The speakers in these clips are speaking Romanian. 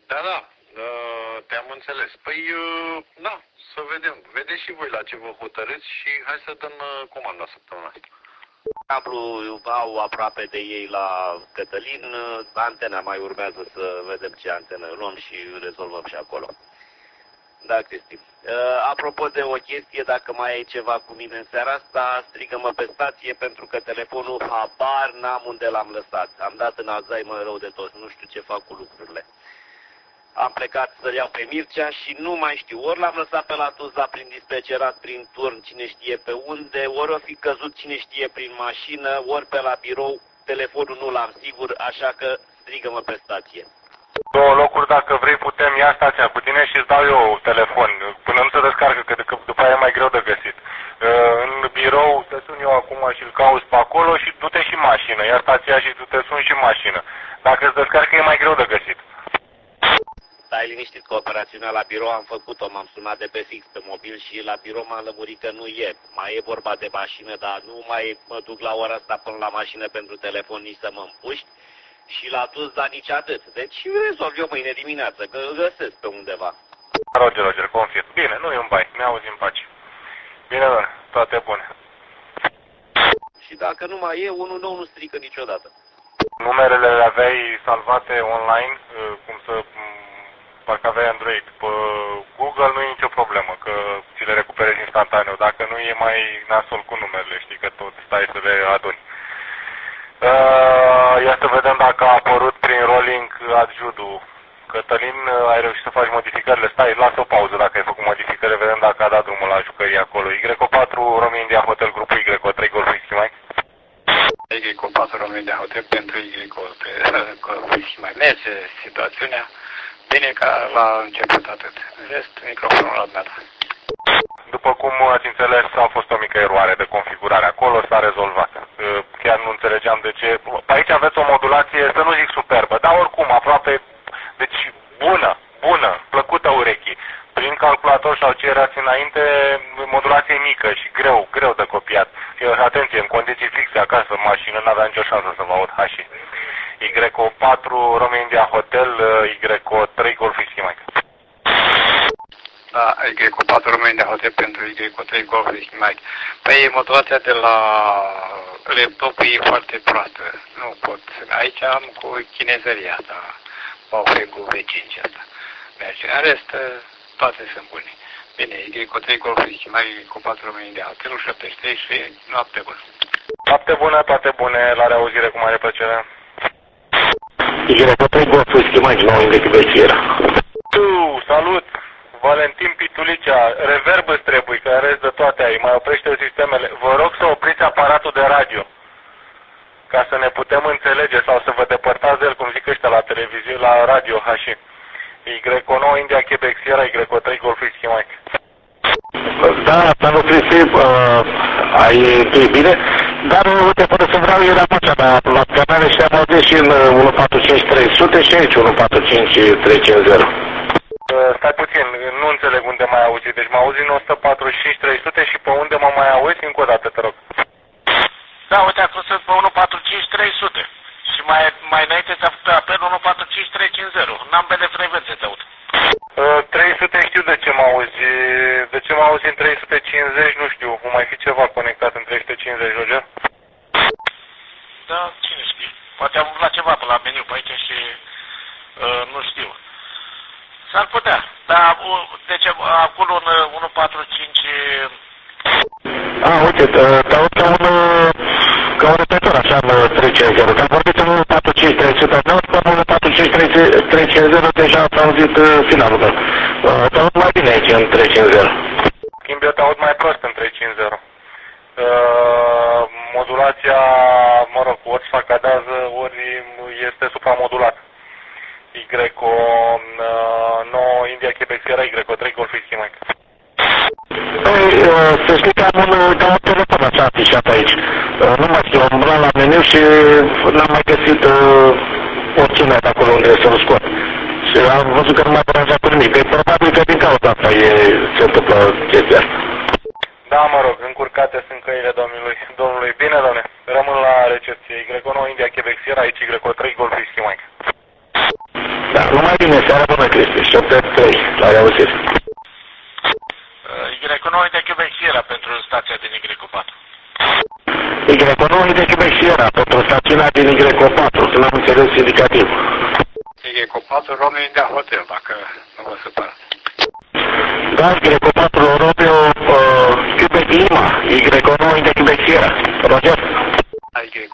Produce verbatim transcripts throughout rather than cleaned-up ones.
Da, da, uh, te-am înțeles. Păi, uh, da, să vedem. Vedeți și voi la ce vă hotărâți și hai să dăm uh, comanda săptămâna asta. Cablu au aproape de ei la Cătălin, antena mai urmează să vedem ce antenă luăm și rezolvăm și acolo. Da, Cristi. Uh, apropo de o chestie, dacă mai ai ceva cu mine în seara asta, strigă-mă pe stație pentru că telefonul habar n-am unde l-am lăsat. Am dat în Alzheimer rău de tot, nu știu ce fac cu lucrurile. Am plecat să-l iau pe Mircea și nu mai știu, ori l-am lăsat pe la Tuzla prin dispecerat, prin turn, cine știe pe unde, ori o fi căzut cine știe prin mașină, ori pe la birou, telefonul nu l-am sigur, așa că strigă-mă pe stație. Două locuri, dacă vrei, putem ia stația cu tine și îți dau eu telefon, până nu se descarcă, că după aia e mai greu de găsit. În birou te sun eu acum și îl cauți pe acolo și du-te și mașină, ia stația și du-te sun și mașină. Dacă îți descarcă, e mai greu de găsit. Stai liniștit că operațiunea la birou am făcut-o, m-am sunat de pe fix pe mobil și la birou m-am lămurit că nu e. Mai e vorba de mașină, dar nu mai mă duc la ora asta până la mașină pentru telefon nici să mă împuști. Și la Tuzla nici atât. Deci rezolv eu mâine dimineață, că îl găsesc pe undeva. Roger, Roger, confirm. Bine, nu e un bai, ne auzi în pace. Bine, doamne, toate bune. Și dacă nu mai e, unul nou nu strică niciodată. Numerele le aveai salvate online, cum să... parcă aveai Android. Pe Google nu e nicio problemă, că ți le recuperezi instantaneu. Dacă nu, e mai nasol cu numerele, știi, că tot stai să le aduni. Uh, ia să vedem dacă a apărut prin rolling adjudu. Cătălin, ai reușit să faci modificările? Stai, lasă o pauză dacă ai făcut modificările, vedem dacă a dat drumul la jucării acolo. Y patru Romeo India Hotel, grupul Y trei Golf Whisky Mike. Y patru Romeo India Hotel pentru Y Golf Whisky Mike. Merge situațiunea. Bine ca la început atât. În rest, microfonul la dumneata. După cum ați înțeles, a fost o mică eroare de configurare acolo, s-a rezolvat. Chiar nu înțelegeam de ce. Aici aveți o modulație, să nu zic superbă, dar oricum, aproape, deci bună, bună, plăcută urechii. Prin calculator sau ce erați înainte, modulație mică și greu, greu de copiat. Atenție, în condiții fixe acasă, în mașină, n-avea nicio șansă să vă aud hașii. Y patru Romeo India Hotel, Y trei Golf Whisky Mike. Da, Y patru Romeo India Hotel pentru Y trei Golf Whisky Mike. Păi modulația de la laptop e foarte proastă. Nu pot. Aici am cu chinezăria asta, Baofeng-ul V cinci asta. Merge. În rest, toate sunt bune. Bine, Y trei Golf Whisky Mike, Y patru Romeo India Hotel, șaptezeci și trei și noapte bună. Noapte bună, toate bune, la reauzire cu mare plăcere. Y trei Golf Whisky Mike, nou India Bețiera. Salut! Valentin Pitulicea, reverb îți trebuie, că rest de toate ai, mai oprește sistemele. Vă rog să opriți aparatul de radio, ca să ne putem înțelege sau să vă depărtați de el, cum zic ăștia la televiziune, la radio, hași. Y nouă India Quebec Sierra, Y trei Golf Whisky Mike. Da, planul Cristi, uh, ai tu bine, dar uite, fără să vreau, era vocea mea la canale și am auzit și în unu patru cinci trei sute și aici unu patru cinci trei cinci zero. Uh, stai puțin, nu înțeleg unde mai auzi, deci mă auzi în o sută patruzeci și cinci trei sute și pe unde mă mai auzi? Încă o dată, te rog. Da, uite, acum sunt pe unu patru cinci trei sute și mai, mai înainte ți-a făcut apel unu patru cinci trei cinci zero, în ambele frecvențe te aud. Uh, trei sute știu de ce mă auzi, de ce mă auzi în trei sute cincizeci, nu știu, o mai fi ceva conectat în trei sute cincizeci, Roger? Da, cine știe, poate am la ceva pe la meniu pe aici și uh, nu știu. S-ar putea, dar de ce acolo în unu patru cinci... Ah, uite, te aud ca un, ca un repetor, așa, în trei cinci zero. Te-am vorbit în unu patru cinci trei sute, ne aud în unu patru cinci trei cinci zero, deja am auzit finalul tău. Te aud mai bine aici, în trei cinci zero. Schimb, eu te aud mai prost în trei cinci zero. Uh, modulația, mă rog, ori sacadează, ori este supramodulată. Y nouă India Quebec Sierra, Y trei Golf Whisky Mike. Păi, să știi că am un, am un telefon așa afișat aici. Nu mai știu, am umblat la meniu și n-am mai găsit opțiunea de acolo unde să-l scot. Și am văzut că nu mai deranjat cu nimic. E probabil că din cauza asta e, se întâmplă chestia asta. Da, mă rog, încurcate sunt căile domnului. domnului. Bine, domne, rămân la recepție. Y nouă India Quebec Sierra, aici Y trei Golf Whisky Mike. Da, numai bine, seara bună, Cristi, șapte trei, la reauzire. Y nouă de Quebec Sierra pentru stația din Y patru. Y nouă de Quebec Sierra pentru stațiunea din Y patru, că n-am înțeles indicativ. Y patru Romeo India Hotel, dacă nu vă supărați. Da, Y patru Romeo uh, Quebec Lima, Y nouă de Quebec Sierra, Roger. Y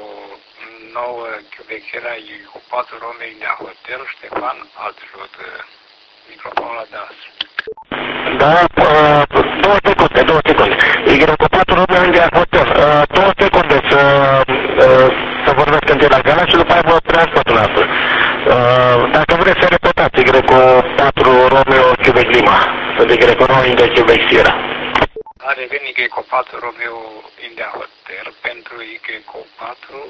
nouă Quebec Sierra, Y patru Romeo India Hotel, Ștefan, Altjod, microfonul la deasupra. Da, uh, două secunde, două secunde. Y patru Romeo India Hotel, uh, două secunde să, uh, să vorbesc întâi la gala și după aia vă transport la asta. Uh, dacă vreți să repetați, Y patru Romeo Quebec Lima, de Y nouă India Quebec Sierra. Are venit Y patru Romeo India Hotel pentru Y patru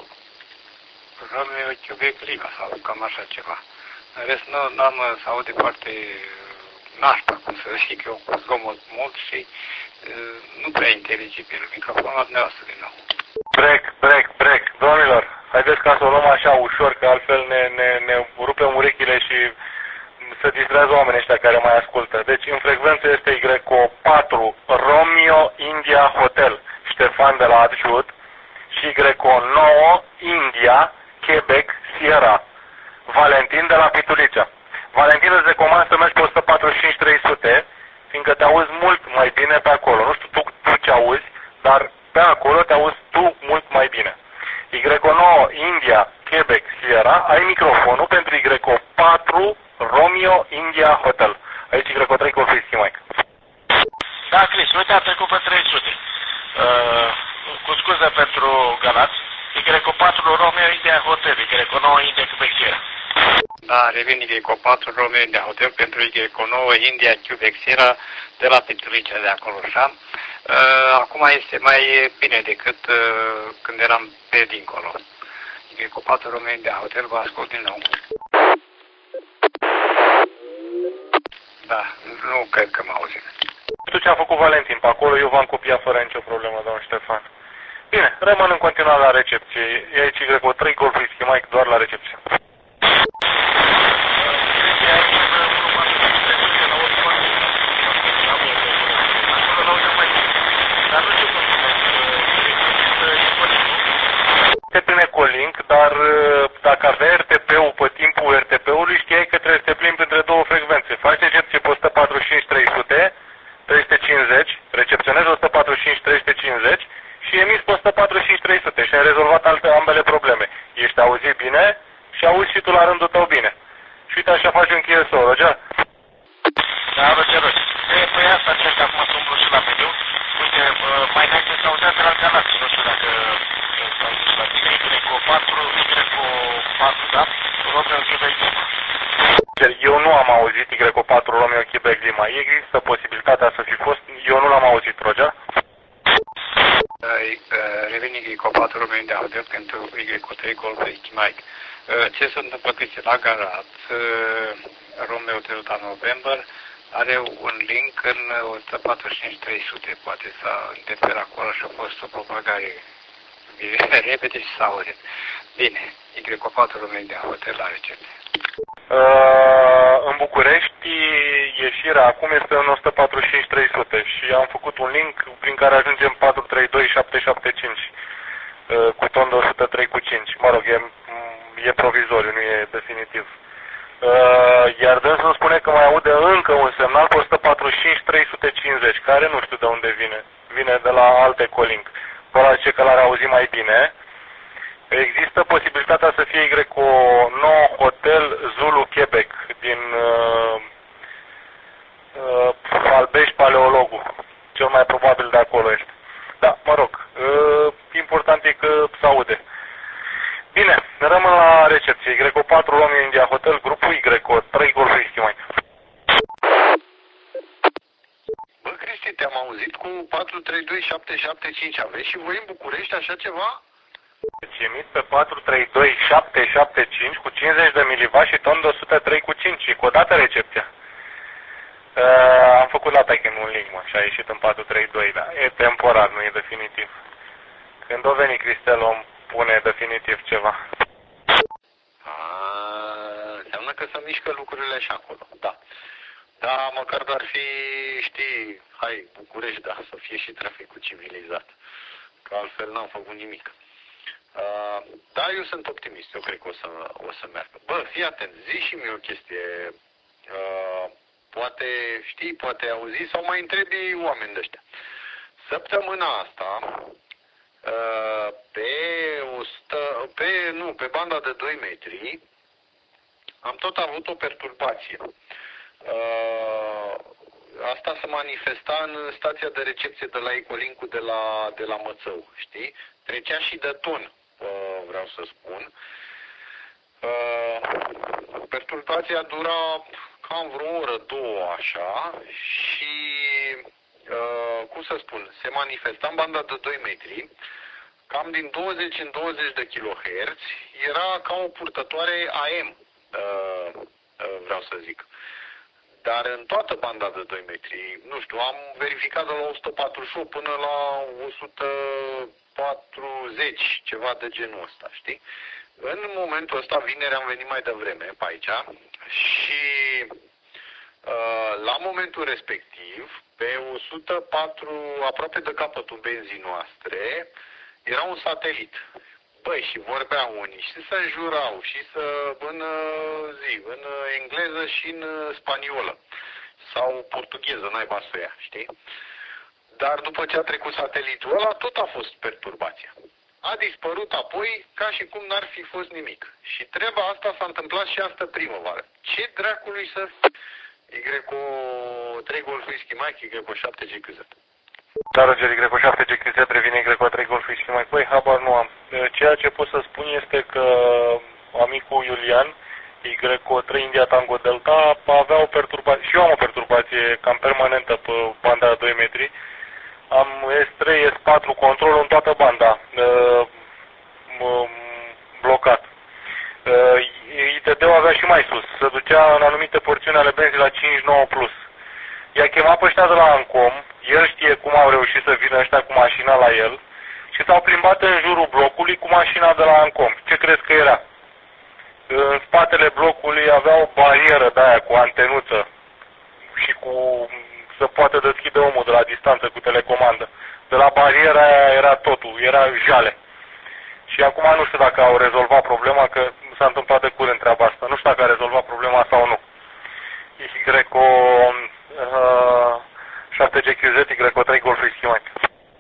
Romeo Quebec Lima, sau cam așa ceva. În rest, nu am să aude foarte nașpa, cum să zic eu, cu zgomot mult și uh, nu prea inteligibil. Microfonul dumneavoastră din nou. Break, break, break. Domnilor, haideți ca să o luăm așa ușor, că altfel ne, ne, ne rupem urechile și se distrează oamenii ăștia care mai ascultă. Deci, în frecvență este Y patru Romeo India Hotel, Ștefan de la Adjud, și Y nouă India Quebec Sierra, Valentin de la Pitulicea. Valentin, îți recomand să mergi pe o sută patruzeci și cinci trei sute, fiindcă te auzi mult mai bine pe acolo. Nu știu tu, tu ce auzi, dar pe acolo te auzi tu mult mai bine. Y nouă India Quebec Sierra, ai microfonul pentru Y patru Romeo India Hotel. Aici Y trei Golfisky Mike. Da, Chris, uite, a trecut pe trei sute. Uh, cu scuze pentru Galați. Y patru Romeo India Hotel, Y nouă India Quebec Sierra. Da, revin Y patru Romeo India Hotel pentru Y nouă India Quebec Sierra de la Pitulicea de acolo, așa. Uh, acum este mai bine decât uh, când eram pe dincolo. Y patru Romeo India Hotel, vă ascult din nou. Da, nu cred că mă auzim. Știu ce a făcut Valentin pe acolo, eu v-am copiat fără nicio problemă, domnul Ștefan. Bine, rămân în continuare la recepție. E aici Y trei Golfisky Mike, doar la recepție. Te prinde Ecolink, dar dacă avea R T P-ul pe timpul R T P-ului, știai că trebuie să te plimbi între două frecvențe. Faci recepție pe o sută patruzeci și cinci trei sute, trei sute cincizeci, recepționezi o sută patruzeci și cinci trei sute cincizeci și emiți pe o sută patruzeci și cinci trei sute și ai rezolvat alte, ambele probleme. Ești auzit bine și auzi și tu la rândul tău bine. Și uite așa faci un K S O, Roger? Da, Roger, Roger. Păi asta încerc acum să umblu și la mediu. Uite, mai înainte să auzească la Galați, nu știu dacă s-au zis la tine, Y patru, Y patru, da? Romeo Quebec Lima. Eu nu am auzit Y patru Romeo Quebec Lima. Există posibilitatea să fi fost, eu nu l-am auzit, Roger? Revin Y patru Romeo India Hotel pentru Y trei Golfisky Mike. Ce se întâmplă că la Garat, Romeo Delta November are un link în o sută patruzeci și cinci trei sute, poate s-a întâmplat acolo și a fost o propagare repede și s-a auzit. Bine, Y patru Romeo India Hotel la recepție. Uh, în București, ieșirea acum este în o sută patruzeci și cinci trei sute și am făcut un link prin care ajungem patru trei doi șapte șapte cinci uh, cu ton de o sută trei cu cinci. Mă rog, e, e provizoriu, nu e definitiv. Uh, iar dânsul spune că mai aude încă un semnal pe o sută patruzeci și cinci trei sute cincizeci, care nu știu de unde vine. Vine de la alte Ecolink. Pe ăla zice că l-ar auzi mai bine. Există posibilitatea să fie Y nouă Hotel Zulu Quebec din uh, uh, Albești Paleologul. Cel mai probabil de acolo este. Da, mă rog, uh, important e că se aude. Bine, rămân la recepție. Y patru Romeo India Hotel, grupul Y trei Golfisky Mike. Bă, Cristi, te-am auzit cu patru trei doi șapte șapte cinci. Aveți și voi în București așa ceva? Deci emit pe patru trei doi șapte șapte cinci cu cincizeci de milivați și ton de o sută trei cu cinci. Și cu o dată recepția. Uh, am făcut la Taiken un link, mă, și a ieșit în patru trei doi, da. E temporar, nu e definitiv. Când o veni Cristel, om pune definitiv ceva. Aaaa, înseamnă că se mișcă lucrurile așa acolo, da. Da, măcar doar fi, știi, hai, București, da, să fie și traficul civilizat, că altfel n-am făcut nimic. Uh, da, eu sunt optimist, eu cred că o să, o să meargă. Bă, fii atent, zi și mie o chestie, uh, poate știi, poate auzi sau mai întrebi oameni de ăștia. Săptămâna asta, uh, pe, o sută, pe, nu, pe banda de doi metri, am tot avut o perturbație. Uh, asta se manifesta în stația de recepție de la Ecolincu de la, de la Mățău, știi? Trecea și de ton, uh, vreau să spun. Uh, perturbația dura cam vreo oră, două, așa, și, uh, cum să spun, se manifesta în banda de doi metri, cam din douăzeci în douăzeci de kilohertz, era ca o purtătoare A M, uh, uh, vreau să zic. Dar în toată banda de doi metri, nu știu, am verificat de la o sută patruzeci și opt până la o sută patruzeci, ceva de genul ăsta, știi? În momentul ăsta, vineri, am venit mai devreme pe aici și uh, la momentul respectiv, pe o sută patru, aproape de capătul benzii noastre, era un satelit. Băi, și vorbeau unii și se înjurau și să, în zi, în engleză și în spaniolă sau portugheză, naiba să ia, știi? Dar după ce a trecut satelitul ăla, tot a fost perturbația. A dispărut apoi ca și cum n-ar fi fost nimic. Și treaba asta s-a întâmplat și astă primăvară. Ce dracului să Y trei Golf Whisky Mike, Y șapte G Q Z? Da, Roger, Y șapte G Q Z revine Y trei Golf Whisky Mike. Băi, habar nu am. Ceea ce pot să spun este că amicul Iulian, Y trei India Tango Delta, avea o perturbație, și eu am o perturbație cam permanentă pe banda de doi metri. Am S trei, S patru control în toată banda, blocat. I T D-ul avea și mai sus, se ducea în anumite porțiuni ale benzii la cinci nouă plus. I-a chemat pe ăștia de la Ancom, el știe cum au reușit să vină ăștia cu mașina la el și s-au plimbat în jurul blocului cu mașina de la Ancom. Ce crezi că era? În spatele blocului avea o barieră de aia cu antenuță și cu să poate deschide omul de la distanță cu telecomandă. De la bariera aia era totul, era jale. Și acum nu știu dacă au rezolvat problema, că s-a întâmplat de curând treaba asta. Nu știu dacă a rezolvat problema sau nu. Y șapte G Q Z, Y trei Golf Whisky Mike.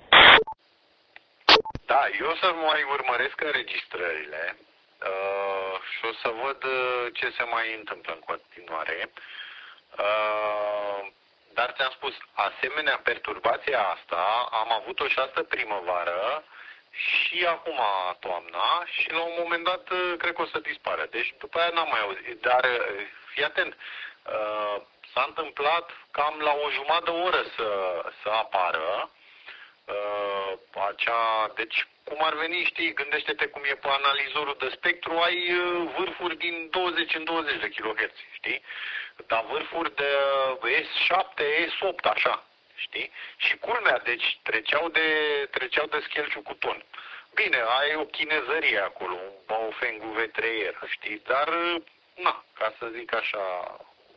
Da, eu să mai urmăresc înregistrările uh, și o să văd ce se mai întâmplă în continuare. Uh, dar ți-am spus, asemenea perturbația asta am avut-o și astă primăvară și acum toamna și la un moment dat cred că o să dispară. Deci după aia n-am mai auzit. Dar fii atent, uh, s-a întâmplat cam la o jumătate de oră să, să apară uh, acea... Deci cum ar veni, știi, gândește-te cum e pe analizorul de spectru, ai uh, vârfuri din douăzeci în douăzeci de kilohertz, știi? Dar vârfuri de S șapte, S opt, așa. Știi? Și culmea, deci treceau de, treceau de schelciu cu ton. Bine, ai o chinezărie acolo, un Baofeng V trei R, știi? Dar, na, ca să zic așa,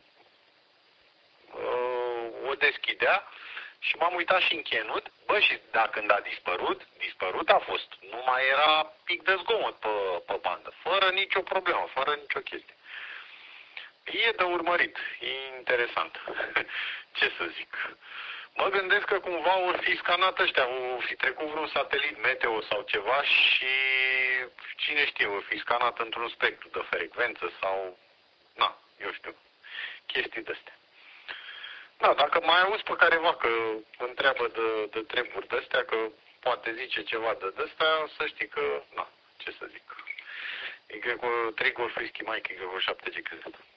o deschidea și m-am uitat și în chenut. Bă, și da, când a dispărut, dispărut a fost. Nu mai era pic de zgomot pe, pe bandă, fără nicio problemă, fără nicio chestie. E de urmărit, e interesant. Ce să zic? Mă gândesc că cumva vor fi scanat ăștia, vor fi trecut vreun satelit meteo sau ceva și cine știe, vor fi scanat într-un spectru de frecvență sau, na, eu știu, chestii de-astea. Da, dacă mai auzi pe careva că întreabă de, de treburi de-astea, că poate zice ceva de de-astea, să știi că, na, ce să zic. Y trei Golf Whisky Mike, Y șapte G Q Z.